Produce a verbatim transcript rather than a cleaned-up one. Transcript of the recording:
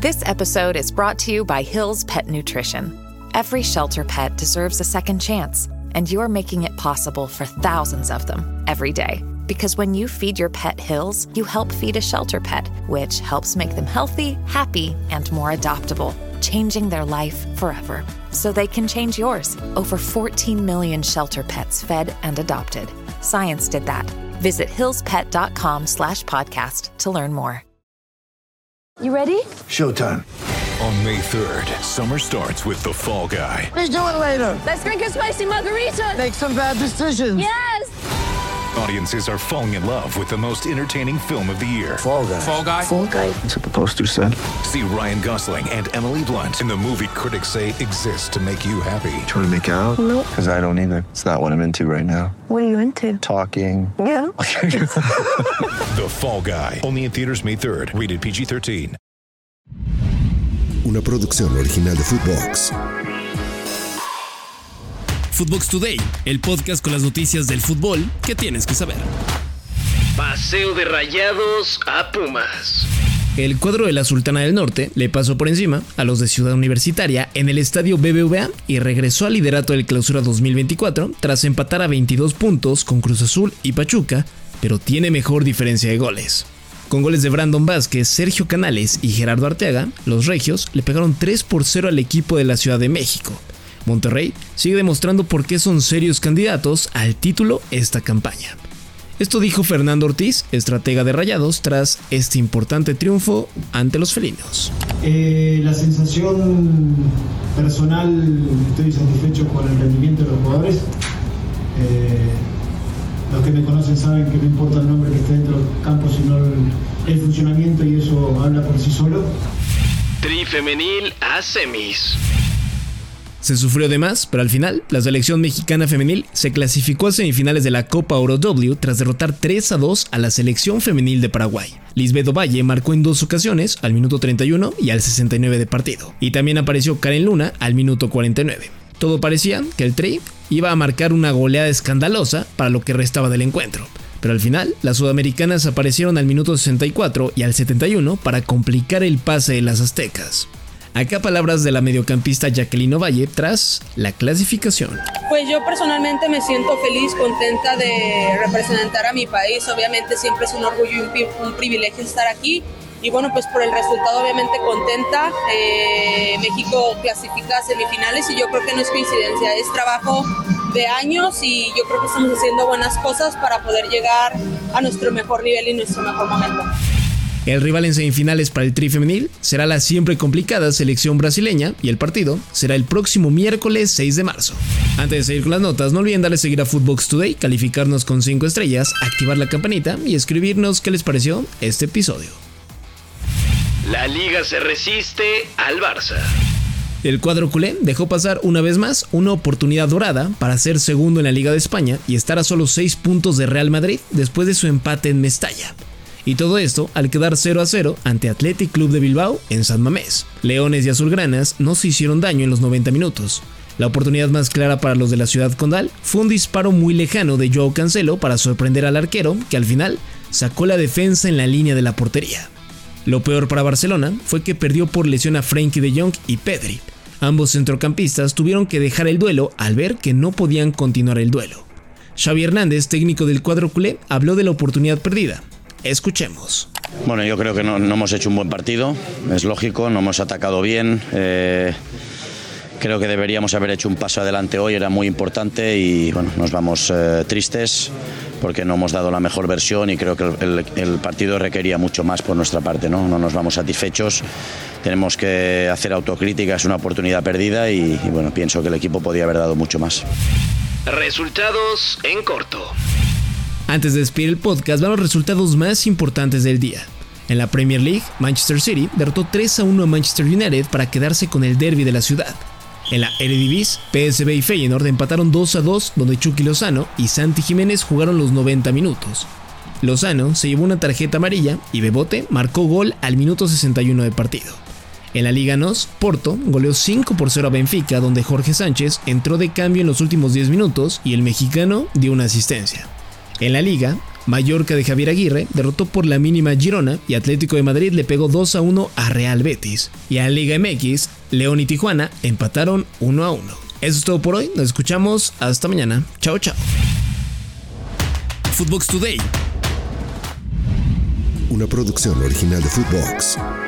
This episode is brought to you by Hill's Pet Nutrition. Every shelter pet deserves a second chance, and you're making it possible for thousands of them every day. Because when you feed your pet Hill's, you help feed a shelter pet, which helps make them healthy, happy, and more adoptable, changing their life forever. So they can change yours. Over fourteen million shelter pets fed and adopted. Science did that. Visit hillspet.com slash podcast to learn more. You ready? Showtime. On May third, summer starts with The Fall Guy. Let's do it later. Let's drink a spicy margarita. Make some bad decisions. Yes! Audiences are falling in love with the most entertaining film of the year. Fall Guy. Fall Guy? Fall Guy. That's what the poster said. See Ryan Gosling and Emily Blunt in the movie critics say exists to make you happy. Trying to make it out? Nope. Because I don't either. It's not what I'm into right now. What are you into? Talking. Yeah. The Fall Guy. Only in theaters May third. Rated P G thirteen. Una producción original de Footbox. Footbox Today, el podcast con las noticias del fútbol que tienes que saber. Paseo de Rayados a Pumas. El cuadro de la Sultana del Norte le pasó por encima a los de Ciudad Universitaria en el estadio B B V A y regresó al liderato del Clausura dos mil veinticuatro tras empatar a veintidós puntos con Cruz Azul y Pachuca, pero tiene mejor diferencia de goles. Con goles de Brandon Vázquez, Sergio Canales y Gerardo Arteaga, los regios le pegaron tres por cero al equipo de la Ciudad de México. Monterrey sigue demostrando por qué son serios candidatos al título esta campaña. Esto dijo Fernando Ortiz, estratega de Rayados, tras este importante triunfo ante los felinos. Eh, la sensación personal, estoy satisfecho con el rendimiento de los jugadores. Eh, los que me conocen saben que no importa el nombre que esté dentro del campo, sino el, el funcionamiento, y eso habla por sí solo. Tri femenil a semis. Se sufrió de más, pero al final, la selección mexicana femenil se clasificó a semifinales de la Copa Oro W tras derrotar tres a dos a la selección femenil de Paraguay. Lisbeth Ovalle marcó en dos ocasiones, al minuto treinta y uno y al sesenta y nueve de partido. Y también apareció Karen Luna al minuto cuarenta y nueve. Todo parecía que el Tri iba a marcar una goleada escandalosa para lo que restaba del encuentro. Pero al final, las sudamericanas aparecieron al minuto sesenta y cuatro y al setenta y uno para complicar el pase de las aztecas. Acá palabras de la mediocampista Jacqueline Ovalle tras la clasificación. Pues yo personalmente me siento feliz, contenta de representar a mi país. Obviamente siempre es un orgullo y un privilegio estar aquí. Y bueno, pues por el resultado obviamente contenta. Eh, México clasifica a semifinales y yo creo que no es coincidencia, es trabajo de años y yo creo que estamos haciendo buenas cosas para poder llegar a nuestro mejor nivel y nuestro mejor momento. El rival en semifinales para el Tri femenil será la siempre complicada selección brasileña y el partido será el próximo miércoles seis de marzo. Antes de seguir con las notas, no olviden darle seguir a Footbox Today, calificarnos con cinco estrellas, activar la campanita y escribirnos qué les pareció este episodio. La Liga se resiste al Barça. El cuadro culé dejó pasar una vez más una oportunidad dorada para ser segundo en la Liga de España y estar a solo seis puntos de Real Madrid después de su empate en Mestalla. Y todo esto al quedar cero a cero ante Athletic Club de Bilbao en San Mamés. Leones y azulgranas no se hicieron daño en los noventa minutos. La oportunidad más clara para los de la Ciudad Condal fue un disparo muy lejano de Joao Cancelo para sorprender al arquero, que al final sacó la defensa en la línea de la portería. Lo peor para Barcelona fue que perdió por lesión a Frenkie de Jong y Pedri. Ambos centrocampistas tuvieron que dejar el duelo al ver que no podían continuar el duelo. Xavi Hernández, técnico del cuadro culé, habló de la oportunidad perdida. Escuchemos. Bueno, yo creo que no, no hemos hecho un buen partido, es lógico, no hemos atacado bien. Eh, creo que deberíamos haber hecho un paso adelante hoy, era muy importante y bueno, nos vamos eh, tristes porque no hemos dado la mejor versión y creo que el, el, el partido requería mucho más por nuestra parte, ¿no? No nos vamos satisfechos, tenemos que hacer autocrítica, es una oportunidad perdida y, y bueno, pienso que el equipo podía haber dado mucho más. Resultados en corto. Antes de despedir el podcast, van los resultados más importantes del día. En la Premier League, Manchester City derrotó tres a uno a Manchester United para quedarse con el derbi de la ciudad. En la Eredivisie, P S V y Feyenoord empataron dos a dos, donde Chucky Lozano y Santi Jiménez jugaron los noventa minutos. Lozano se llevó una tarjeta amarilla y Bebote marcó gol al minuto sesenta y uno de partido. En la Liga N O S, Porto goleó cinco por cero a Benfica, donde Jorge Sánchez entró de cambio en los últimos diez minutos y el mexicano dio una asistencia. En la Liga, Mallorca de Javier Aguirre derrotó por la mínima Girona y Atlético de Madrid le pegó dos a uno a Real Betis. Y en Liga M X, León y Tijuana empataron uno a uno. Eso es todo por hoy, nos escuchamos hasta mañana. Chao, chao. Footbox Today. Una producción original de Footbox.